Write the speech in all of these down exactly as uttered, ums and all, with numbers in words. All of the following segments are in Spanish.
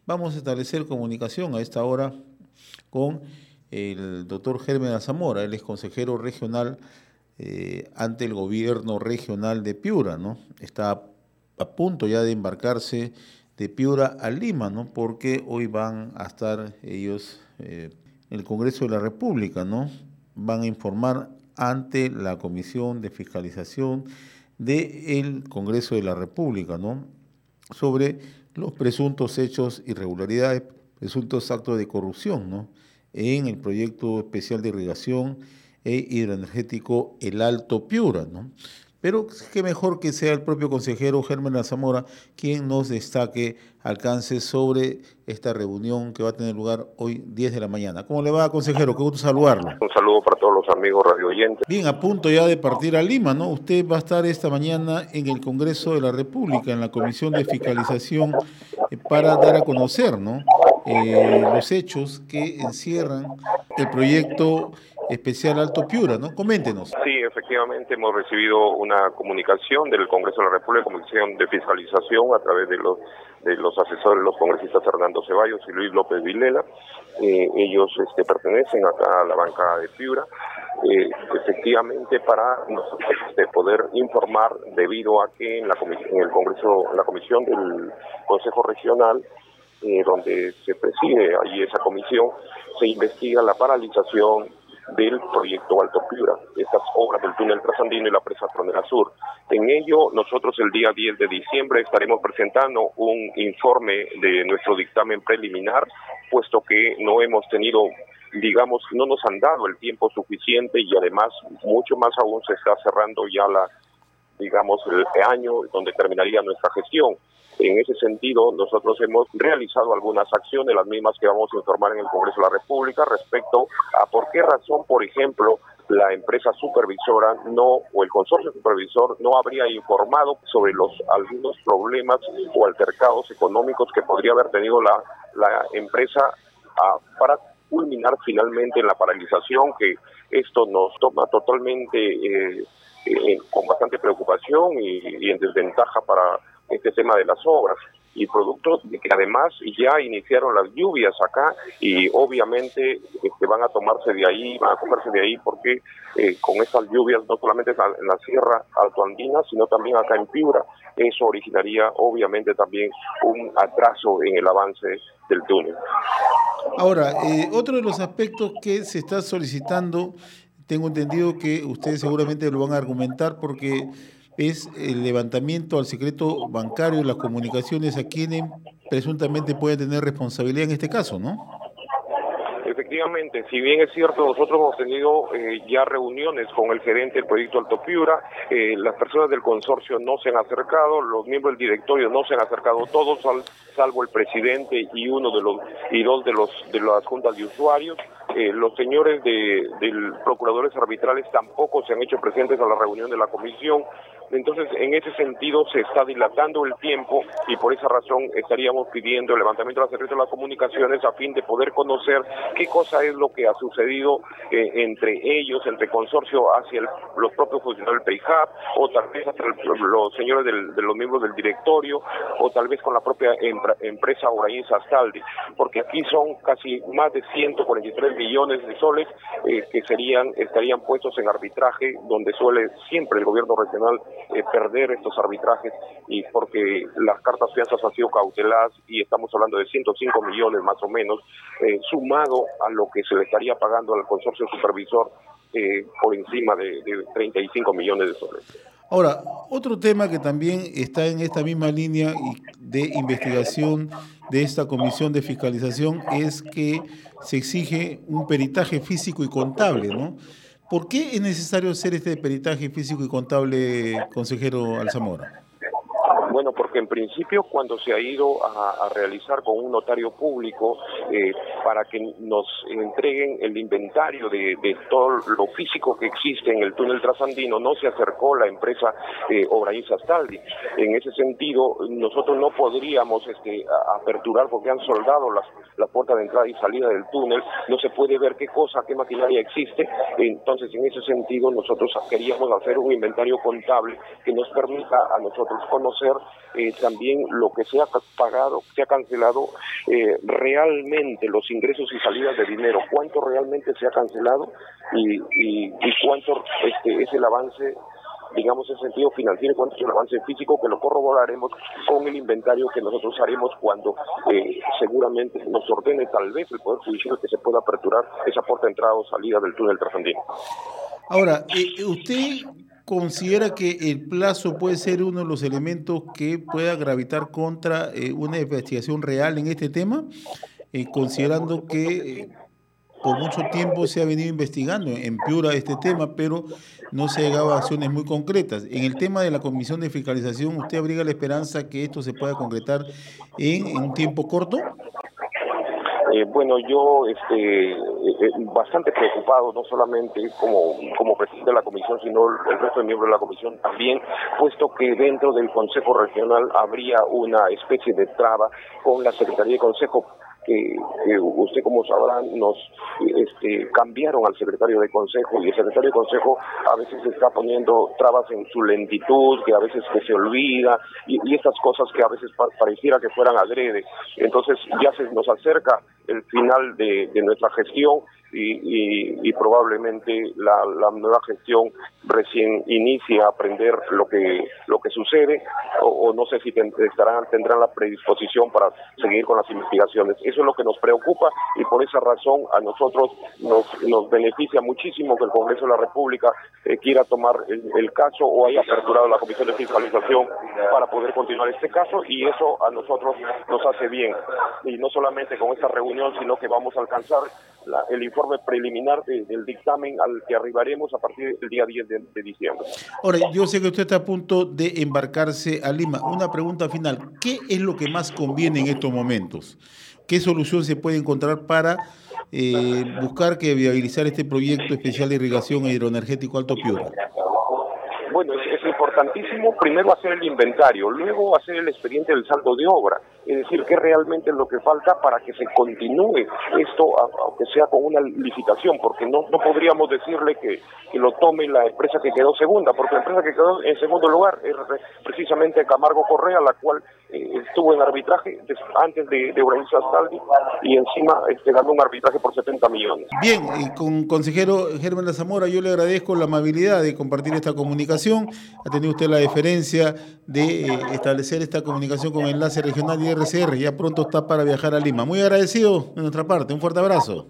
vamos a establecer comunicación a esta hora con el doctor Germen Alzamora. Él es consejero regional eh, ante el gobierno regional de Piura, ¿no? Está a punto ya de embarcarse de Piura a Lima, ¿no? Porque hoy van a estar ellos eh, en el Congreso de la República, ¿no? Van a informar ante la Comisión de Fiscalización del Congreso de la República, ¿no? Sobre los presuntos hechos, irregularidades, presuntos actos de corrupción, ¿no? En el proyecto especial de irrigación e hidroenergético El Alto Piura, ¿no? Pero qué mejor que sea el propio consejero Germen Alzamora quien nos destaque alcances sobre esta reunión que va a tener lugar hoy diez de la mañana. ¿Cómo le va, consejero? Qué gusto saludarlo. Un saludo para todos los amigos radio oyentes. Bien, a punto ya de partir a Lima, ¿no? Usted va a estar esta mañana en el Congreso de la República, en la Comisión de Fiscalización, eh, para dar a conocer, ¿no? Eh, los hechos que encierran el proyecto especial Alto Piura, ¿no? Coméntenos. Sí, efectivamente hemos recibido una comunicación del Congreso de la República, Comisión de Fiscalización, a través de los de los asesores, los congresistas Fernando Ceballos y Luis López Vilela. Eh, ellos este, pertenecen acá a la bancada de Piura, eh, efectivamente para nosotros este, poder informar, debido a que en, la en el Congreso, en la Comisión del Consejo Regional, eh, donde se preside ahí esa comisión, se investiga la paralización del proyecto Alto Piura, estas obras del túnel trasandino y la presa Tronera Sur. En ello, nosotros el día diez de diciembre estaremos presentando un informe de nuestro dictamen preliminar, puesto que no hemos tenido, digamos, no nos han dado el tiempo suficiente y además, mucho más aún, se está cerrando ya la, digamos, el año donde terminaría nuestra gestión. En ese sentido, nosotros hemos realizado algunas acciones, las mismas que vamos a informar en el Congreso de la República, respecto a por qué razón, por ejemplo, la empresa supervisora no o el consorcio supervisor no habría informado sobre los algunos problemas o altercados económicos que podría haber tenido la, la empresa a, para culminar finalmente en la paralización, que esto nos toma totalmente eh, eh, con bastante preocupación y, y en desventaja para este tema de las obras, y producto de que además ya iniciaron las lluvias acá y obviamente este, van a tomarse de ahí, van a cogerse de ahí porque eh, con estas lluvias no solamente en la sierra altoandina, sino también acá en Piura, eso originaría obviamente también un atraso en el avance del túnel. Ahora, eh, otro de los aspectos que se está solicitando, tengo entendido que ustedes seguramente lo van a argumentar porque es el levantamiento al secreto bancario, las comunicaciones a quienes presuntamente pueden tener responsabilidad en este caso, ¿no? Efectivamente, si bien es cierto, nosotros hemos tenido eh, ya reuniones con el gerente del proyecto Alto Piura, eh, las personas del consorcio no se han acercado, los miembros del directorio no se han acercado todos, sal, salvo el presidente y uno de los y dos de los de las juntas de usuarios. Eh, los señores de, de procuradores arbitrales tampoco se han hecho presentes a la reunión de la comisión. Entonces, en ese sentido, se está dilatando el tiempo y por esa razón estaríamos pidiendo el levantamiento de la secreta de las comunicaciones a fin de poder conocer qué cosa es lo que ha sucedido eh, entre ellos, entre consorcio hacia el, los propios funcionarios del P I J A P, o tal vez hacia el, los señores del, de los miembros del directorio, o tal vez con la propia empre, empresa Obrainsa Astaldi, porque aquí son casi más de ciento cuarenta y tres millones de soles eh, que serían estarían puestos en arbitraje, donde suele siempre el gobierno regional Eh, perder estos arbitrajes, y porque las cartas fianzas han sido cauteladas y estamos hablando de ciento cinco millones más o menos, eh, sumado a lo que se le estaría pagando al consorcio supervisor eh, por encima de, de treinta y cinco millones de soles. Ahora, otro tema que también está en esta misma línea de investigación de esta comisión de fiscalización es que se exige un peritaje físico y contable, ¿no? ¿Por qué es necesario hacer este peritaje físico y contable, consejero Alzamora? Bueno, porque en principio cuando se ha ido a, a realizar con un notario público eh, para que nos entreguen el inventario de, de todo lo físico que existe en el túnel trasandino, no se acercó la empresa eh, Obrainsa Astaldi. En ese sentido, nosotros no podríamos este, a, aperturar porque han soldado las, las puertas de entrada y salida del túnel, no se puede ver qué cosa, qué maquinaria existe. Entonces, en ese sentido, nosotros queríamos hacer un inventario contable que nos permita a nosotros conocer eh, también lo que se ha pagado, se ha cancelado, eh, realmente los ingresos y salidas de dinero, cuánto realmente se ha cancelado y, y, y cuánto este, es el avance, digamos, en sentido financiero, cuánto es el avance físico, que lo corroboraremos con el inventario que nosotros haremos cuando eh, seguramente nos ordene tal vez el Poder Judicial que se pueda aperturar esa puerta de entrada o salida del túnel trasandino. Ahora, eh, ¿usted considera que el plazo puede ser uno de los elementos que pueda gravitar contra eh, una investigación real en este tema? Eh, considerando que eh, por mucho tiempo se ha venido investigando en Piura este tema, pero no se ha llegado a acciones muy concretas. En el tema de la Comisión de Fiscalización, ¿usted abriga la esperanza que esto se pueda concretar en, en un tiempo corto? Eh, bueno, yo este, eh, bastante preocupado, no solamente como, como presidente de la comisión, sino el resto de miembros de la comisión también, puesto que dentro del Consejo Regional habría una especie de traba con la Secretaría de Consejo. Que, que usted, como sabrá, nos este, cambiaron al secretario de Consejo, y el secretario de Consejo a veces está poniendo trabas en su lentitud, que a veces que se olvida, y, y estas cosas que a veces pa pareciera que fueran adrede. Entonces ya se nos acerca el final de, de nuestra gestión, y, y, y probablemente la, la nueva gestión recién inicia a aprender lo que lo que sucede, o, o no sé si ten, estarán, tendrán la predisposición para seguir con las investigaciones. Eso es lo que nos preocupa, y por esa razón a nosotros nos, nos beneficia muchísimo que el Congreso de la República eh, quiera tomar el, el caso, o haya aperturado la Comisión de Fiscalización para poder continuar este caso, y eso a nosotros nos hace bien. Y no solamente con esta reunión, sino que vamos a alcanzar la, el informe preliminar de, del dictamen al que arribaremos a partir del día diez de, de diciembre. Ahora, yo sé que usted está a punto de embarcarse a Lima. Una pregunta final. ¿Qué es lo que más conviene en estos momentos? ¿Qué solución se puede encontrar para eh, buscar que viabilizar este proyecto especial de irrigación e hidroenergético Alto Piura? Bueno, es, es importantísimo primero hacer el inventario, luego hacer el expediente del saldo de obra, es decir, qué realmente es lo que falta para que se continúe esto, aunque sea con una licitación, porque no, no podríamos decirle que, que lo tome la empresa que quedó segunda, porque la empresa que quedó en segundo lugar es precisamente Camargo Correa, la cual eh, estuvo en arbitraje antes de, de Euralis Astaldi, y encima este, ganó un arbitraje por setenta millones. Bien, eh, con consejero Germán Zamora, yo le agradezco la amabilidad de compartir esta comunicación. Ha tenido usted la deferencia de eh, establecer esta comunicación con Enlace Regional y R C R. Ya pronto está para viajar a Lima. Muy agradecido de nuestra parte. Un fuerte abrazo.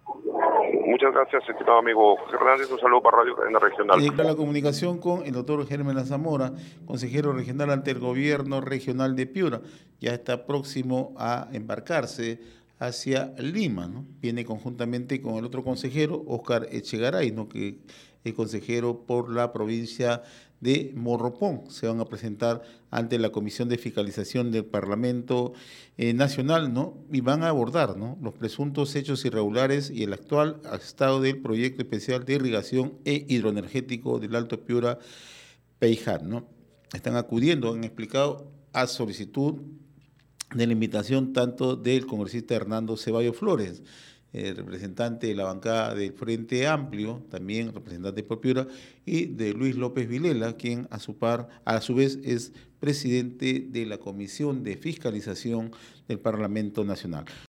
Muchas gracias, estimado amigo Hernández. Un saludo para Radio Cadena Regional. Y la comunicación con el doctor Germán Zamora, consejero regional ante el gobierno regional de Piura. Ya está próximo a embarcarse hacia Lima, ¿no? Viene conjuntamente con el otro consejero, Óscar Echegaray, ¿no? Que es consejero por la provincia de Morropón. Se van a presentar ante la Comisión de Fiscalización del Parlamento eh, Nacional, ¿no? Y van a abordar, ¿no?, los presuntos hechos irregulares y el actual estado del proyecto especial de irrigación e hidroenergético del Alto Piura Peiján, ¿no? Están acudiendo, han explicado, a solicitud de la invitación tanto del congresista Hernando Ceballos Flores, el representante de la bancada del Frente Amplio, también representante por Piura, y de Luis López Vilela, quien a su par, a su vez es presidente de la Comisión de Fiscalización del Parlamento Nacional.